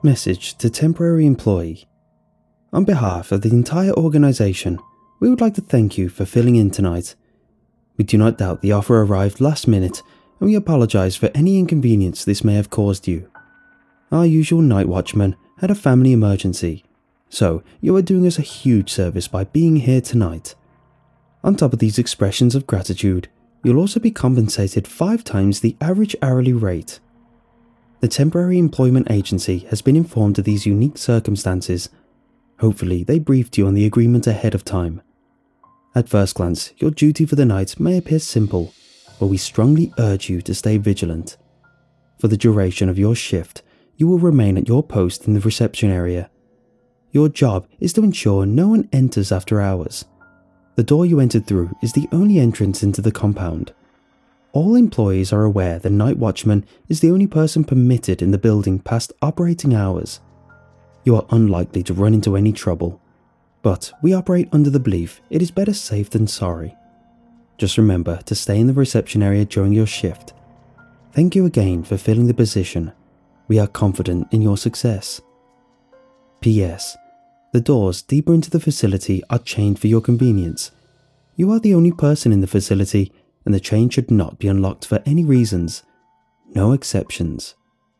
Message to temporary employee. On behalf of the entire organisation, we would like to thank you for filling in tonight. We do not doubt the offer arrived last minute, and we apologise for any inconvenience this may have caused you. Our usual night watchman had a family emergency, so you are doing us a huge service by being here tonight. On top of these expressions of gratitude, you'll also be compensated 5 times the average hourly rate. The Temporary Employment Agency has been informed of these unique circumstances. Hopefully they briefed you on the agreement ahead of time. At first glance, your duty for the night may appear simple, but we strongly urge you to stay vigilant. For the duration of your shift, you will remain at your post in the reception area. Your job is to ensure no one enters after hours. The door you entered through is the only entrance into the compound. All employees are aware the night watchman is the only person permitted in the building past operating hours. You are unlikely to run into any trouble, but we operate under the belief it is better safe than sorry. Just remember to stay in the reception area during your shift. Thank you again for filling the position. We are confident in your success. P.S. The doors deeper into the facility are chained for your convenience. You are the only person in the facility, and the chain should not be unlocked for any reasons. No exceptions.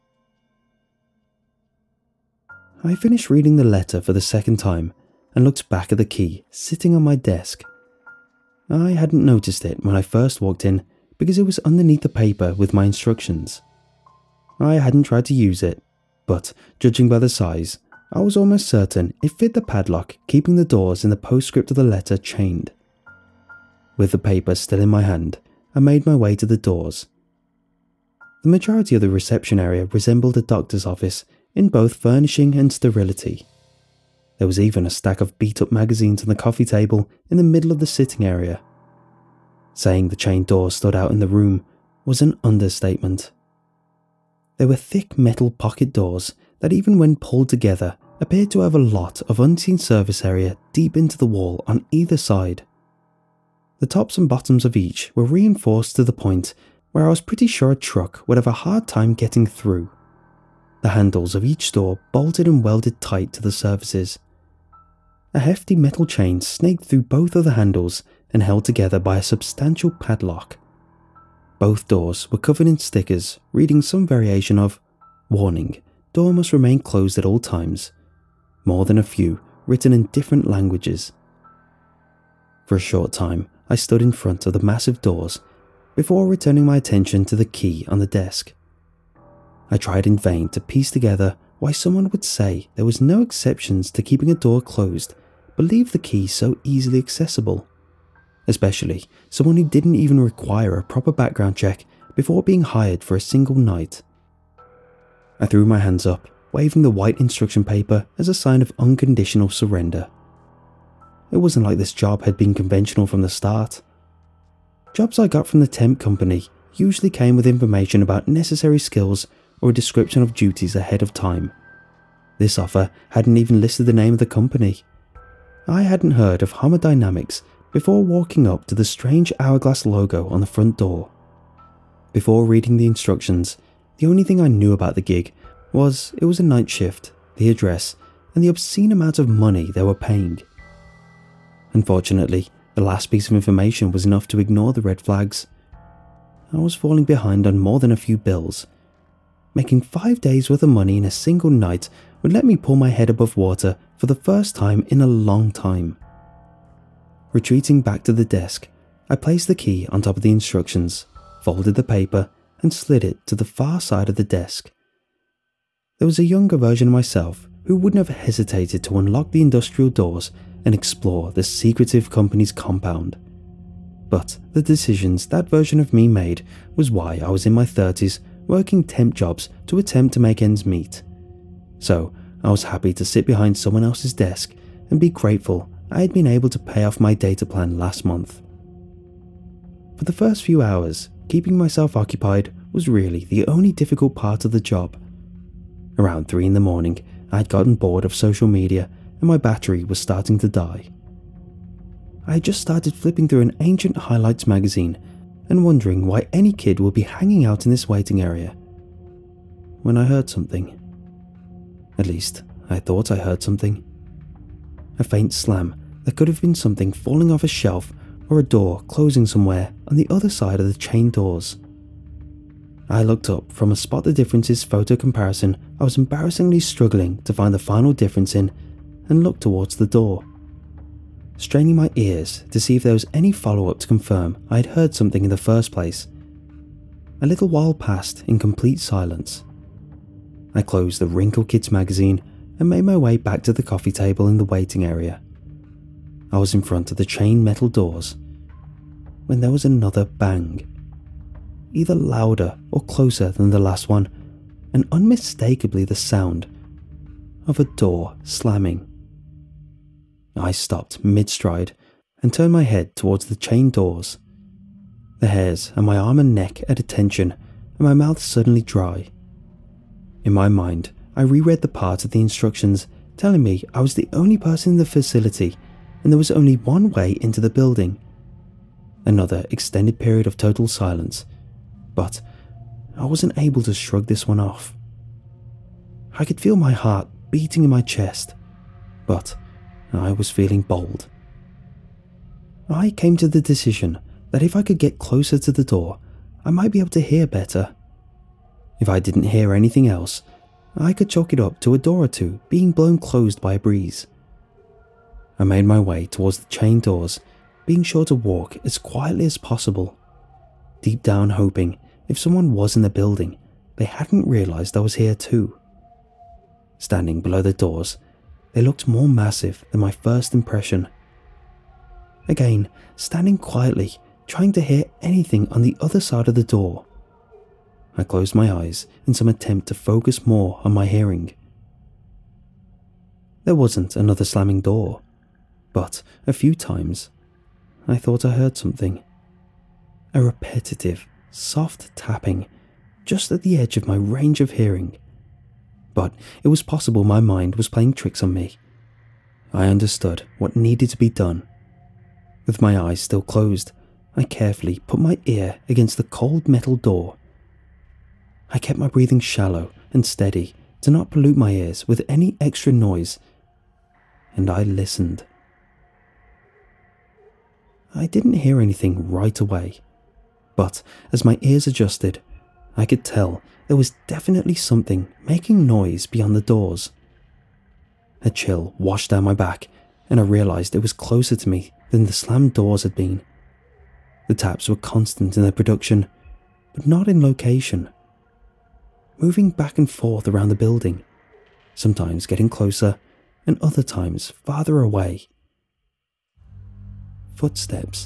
I finished reading the letter for the second time and looked back at the key sitting on my desk. I hadn't noticed it when I first walked in because it was underneath the paper with my instructions. I hadn't tried to use it, but judging by the size, I was almost certain it fit the padlock, keeping the doors in the postscript of the letter chained. With the paper still in my hand, I made my way to the doors. The majority of the reception area resembled a doctor's office in both furnishing and sterility. There was even a stack of beat-up magazines on the coffee table in the middle of the sitting area. Saying the chained doors stood out in the room was an understatement. There were thick metal pocket doors that, even when pulled together, appeared to have a lot of unseen service area deep into the wall on either side. The tops and bottoms of each were reinforced to the point where I was pretty sure a truck would have a hard time getting through. The handles of each door bolted and welded tight to the surfaces. A hefty metal chain snaked through both of the handles and held together by a substantial padlock. Both doors were covered in stickers reading some variation of "Warning, door must remain closed at all times," more than a few written in different languages. For a short time, I stood in front of the massive doors before returning my attention to the key on the desk. I tried in vain to piece together why someone would say there was no exceptions to keeping a door closed but leave the key so easily accessible, especially someone who didn't even require a proper background check before being hired for a single night. I threw my hands up, waving the white instruction paper as a sign of unconditional surrender. It wasn't like this job had been conventional from the start. Jobs I got from the temp company usually came with information about necessary skills or a description of duties ahead of time. This offer hadn't even listed the name of the company. I hadn't heard of Homer Dynamics before walking up to the strange hourglass logo on the front door. Before reading the instructions, the only thing I knew about the gig was it was a night shift, the address, and the obscene amount of money they were paying. Unfortunately, the last piece of information was enough to ignore the red flags. I was falling behind on more than a few bills. Making 5 days worth of money in a single night would let me pull my head above water for the first time in a long time. Retreating back to the desk, I placed the key on top of the instructions, folded the paper, and slid it to the far side of the desk. There was a younger version of myself who wouldn't have hesitated to unlock the industrial doors and explore the secretive company's compound. But the decisions that version of me made was why I was in my 30s working temp jobs to attempt to make ends meet. So I was happy to sit behind someone else's desk and be grateful I had been able to pay off my data plan last month. For the first few hours, keeping myself occupied was really the only difficult part of the job. Around 3 in the morning, I had gotten bored of social media and my battery was starting to die. I had just started flipping through an ancient highlights magazine and wondering why any kid would be hanging out in this waiting area, when I heard something. At least, I thought I heard something. A faint slam that could have been something falling off a shelf or a door closing somewhere on the other side of the chain doors. I looked up from a spot the differences photo comparison I was embarrassingly struggling to find the final difference in and looked towards the door, straining my ears to see if there was any follow-up to confirm I had heard something in the first place. A little while passed in complete silence. I closed the Wrinkle Kids magazine and made my way back to the coffee table in the waiting area. I was in front of the chain metal doors when there was another bang, either louder or closer than the last one, and unmistakably the sound of a door slamming. I stopped mid-stride and turned my head towards the chain doors, the hairs on my arm and neck at attention and my mouth suddenly dry. In my mind, I reread the part of the instructions telling me I was the only person in the facility and there was only one way into the building. Another extended period of total silence, but I wasn't able to shrug this one off. I could feel my heart beating in my chest, but I was feeling bold. I came to the decision that if I could get closer to the door, I might be able to hear better. If I didn't hear anything else, I could chalk it up to a door or two being blown closed by a breeze. I made my way towards the chain doors, being sure to walk as quietly as possible, deep down hoping if someone was in the building, they hadn't realized I was here too. Standing below the doors, they looked more massive than my first impression. Again, standing quietly, trying to hear anything on the other side of the door. I closed my eyes in some attempt to focus more on my hearing. There wasn't another slamming door, but a few times I thought I heard something. A repetitive, soft tapping just at the edge of my range of hearing. But it was possible my mind was playing tricks on me. I understood what needed to be done. With my eyes still closed, I carefully put my ear against the cold metal door. I kept my breathing shallow and steady to not pollute my ears with any extra noise, and I listened. I didn't hear anything right away, but as my ears adjusted, I could tell there was definitely something making noise beyond the doors. A chill washed down my back, and I realized it was closer to me than the slammed doors had been. The taps were constant in their production, but not in location. Moving back and forth around the building, sometimes getting closer and other times farther away. Footsteps.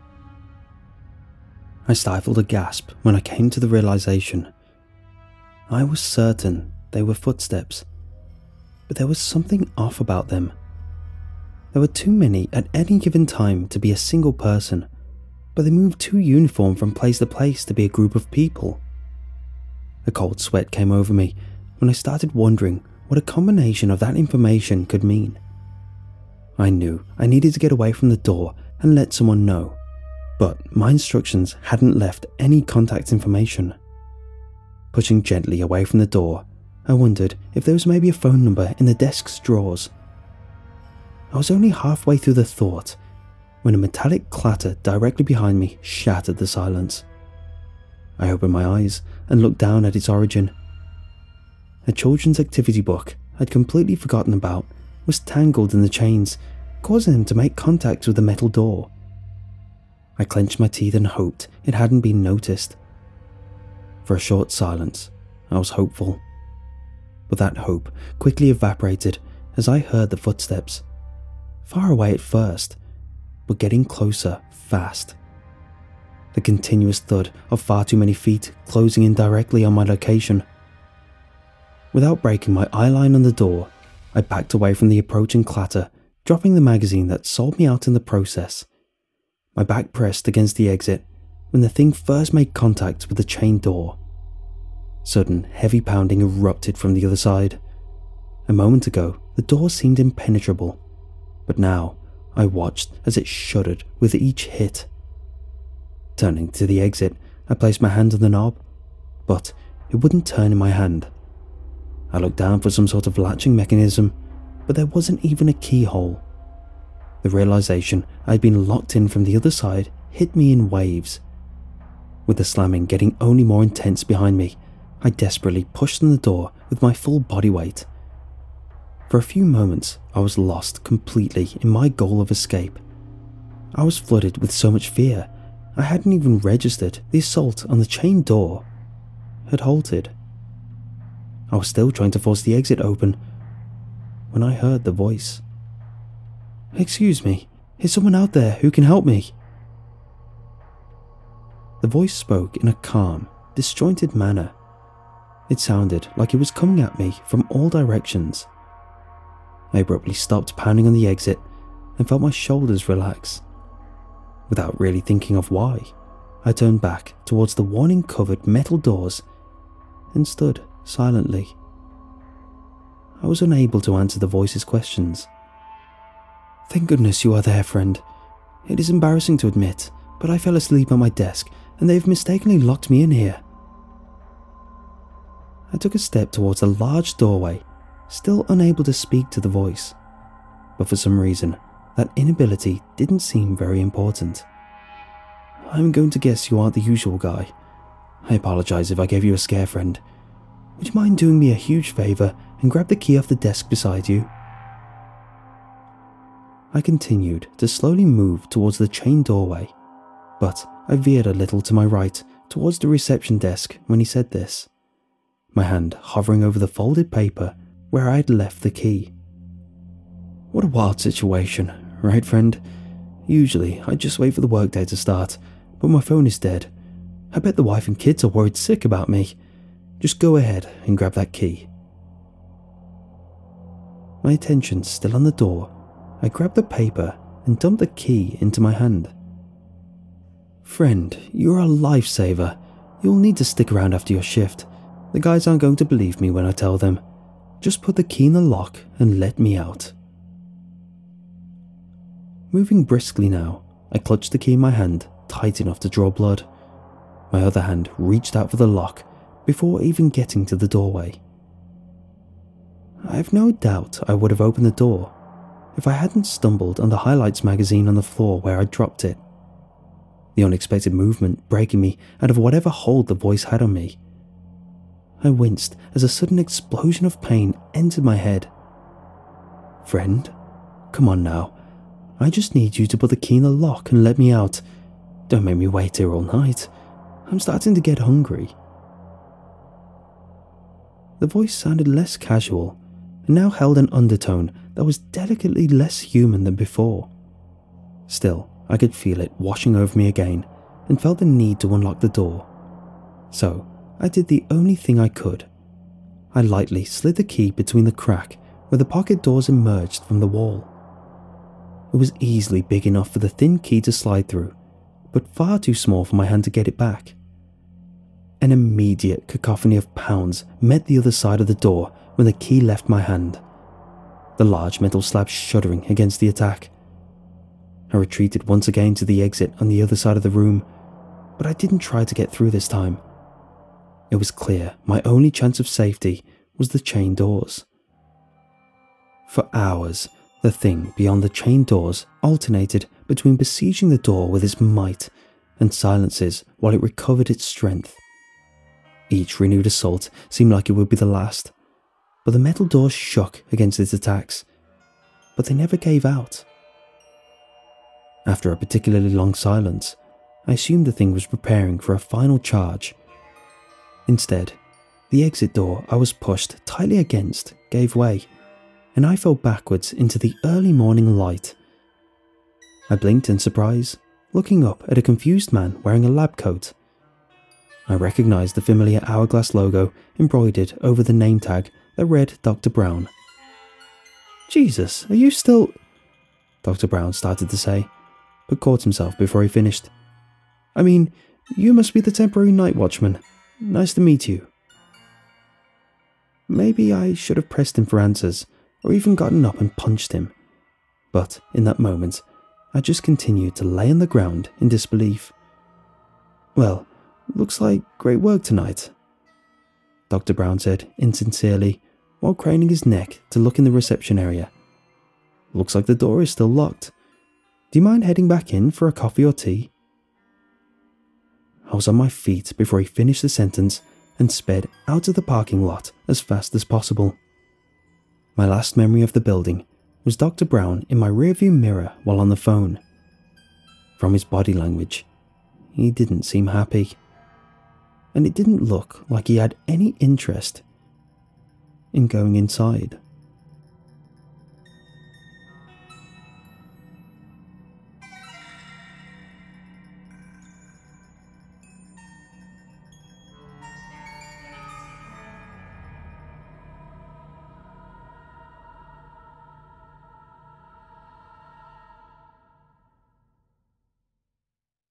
I stifled a gasp when I came to the realization. I was certain they were footsteps, but there was something off about them. There were too many at any given time to be a single person, but they moved too uniform from place to place to be a group of people. A cold sweat came over me when I started wondering what a combination of that information could mean. I knew I needed to get away from the door and let someone know, but my instructions hadn't left any contact information. Pushing gently away from the door, I wondered if there was maybe a phone number in the desk's drawers. I was only halfway through the thought when a metallic clatter directly behind me shattered the silence. I opened my eyes and looked down at its origin. A children's activity book I'd completely forgotten about was tangled in the chains, causing them to make contact with the metal door. I clenched my teeth and hoped it hadn't been noticed. For a short silence, I was hopeful. But that hope quickly evaporated as I heard the footsteps. Far away at first, but getting closer fast. The continuous thud of far too many feet closing in directly on my location. Without breaking my eyeline on the door, I backed away from the approaching clatter, dropping the magazine that sold me out in the process. My back pressed against the exit when the thing first made contact with the chain door. Sudden, heavy pounding erupted from the other side. A moment ago, the door seemed impenetrable, but now I watched as it shuddered with each hit. Turning to the exit, I placed my hand on the knob, but it wouldn't turn in my hand. I looked down for some sort of latching mechanism, but there wasn't even a keyhole. The realization I had been locked in from the other side hit me in waves. With the slamming getting only more intense behind me, I desperately pushed on the door with my full body weight. For a few moments, I was lost completely in my goal of escape. I was flooded with so much fear, I hadn't even registered the assault on the chain door had halted. I was still trying to force the exit open when I heard the voice. "Excuse me, is someone out there who can help me?" The voice spoke in a calm, disjointed manner. It sounded like it was coming at me from all directions. I abruptly stopped pounding on the exit and felt my shoulders relax. Without really thinking of why, I turned back towards the warning-covered metal doors and stood silently. I was unable to answer the voice's questions. "Thank goodness you are there, friend. It is embarrassing to admit, but I fell asleep at my desk and they have mistakenly locked me in here." I took a step towards a large doorway, still unable to speak to the voice, but for some reason, that inability didn't seem very important. "I'm going to guess you aren't the usual guy. I apologize if I gave you a scare, friend. Would you mind doing me a huge favor and grab the key off the desk beside you?" I continued to slowly move towards the chain doorway, but I veered a little to my right towards the reception desk when he said this, my hand hovering over the folded paper where I had left the key. What a wild situation, right, friend? Usually I just wait for the workday to start, but my phone is dead. I bet the wife and kids are worried sick about me. Just go ahead and grab that key. My attention still on the door, I grabbed the paper and dumped the key into my hand. "Friend, you're a lifesaver. You'll need to stick around after your shift. The guys aren't going to believe me when I tell them. Just put the key in the lock and let me out." Moving briskly now, I clutched the key in my hand, tight enough to draw blood. My other hand reached out for the lock before even getting to the doorway. I have no doubt I would have opened the door if I hadn't stumbled on the highlights magazine on the floor where I dropped it. The unexpected movement breaking me out of whatever hold the voice had on me. I winced as a sudden explosion of pain entered my head. "Friend, come on now. I just need you to put the key in the lock and let me out. Don't make me wait here all night. I'm starting to get hungry." The voice sounded less casual and now held an undertone that was delicately less human than before. Still, I could feel it washing over me again and felt the need to unlock the door. So, I did the only thing I could. I lightly slid the key between the crack where the pocket doors emerged from the wall. It was easily big enough for the thin key to slide through, but far too small for my hand to get it back. An immediate cacophony of pounds met the other side of the door when the key left my hand, the large metal slab shuddering against the attack. I retreated once again to the exit on the other side of the room, but I didn't try to get through this time. It was clear my only chance of safety was the chain doors. For hours, the thing beyond the chain doors alternated between besieging the door with its might and silences while it recovered its strength. Each renewed assault seemed like it would be the last, but the metal doors shook against its attacks, but they never gave out. After a particularly long silence, I assumed the thing was preparing for a final charge. Instead, the exit door I was pushed tightly against gave way, and I fell backwards into the early morning light. I blinked in surprise, looking up at a confused man wearing a lab coat. I recognized the familiar hourglass logo embroidered over the name tag that read Dr. Brown. "Jesus, are you still—" Dr. Brown started to say, but caught himself before he finished. "I mean, you must be the temporary night watchman. Nice to meet you." Maybe I should have pressed him for answers, or even gotten up and punched him. But in that moment, I just continued to lay on the ground in disbelief. "Well, looks like great work tonight," Dr. Brown said insincerely, while craning his neck to look in the reception area. Looks like the door is still locked. Do you mind heading back in for a coffee or tea? I was on my feet before he finished the sentence and sped out of the parking lot as fast as possible. My last memory of the building was Dr. Brown in my rearview mirror while on the phone. From his body language, he didn't seem happy, and it didn't look like he had any interest in going inside.